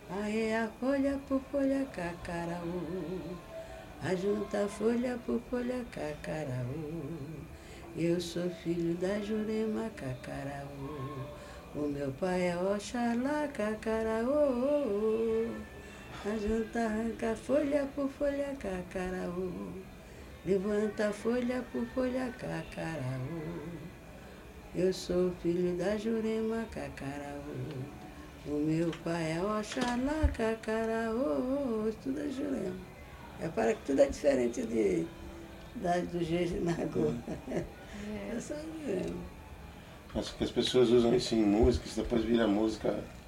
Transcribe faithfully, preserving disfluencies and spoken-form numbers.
Aê, a folha por folha, cacaraú. Ajunta folha por folha, cacaraú. Eu sou filho da Jurema, cacaraú. O meu pai é Oxalá, cacaraú. Ajunta, arranca folha por folha, cacaraú. Levanta folha por folha, cacaraú. Eu sou filho da Jurema, cacaraú. O meu pai é Oxalá, cacaraú. Tudo é Jurema. É para que tudo é diferente de, da, do Jeje Nagô. É, é só Jurema. Acho que as pessoas usam isso em música, isso depois vira música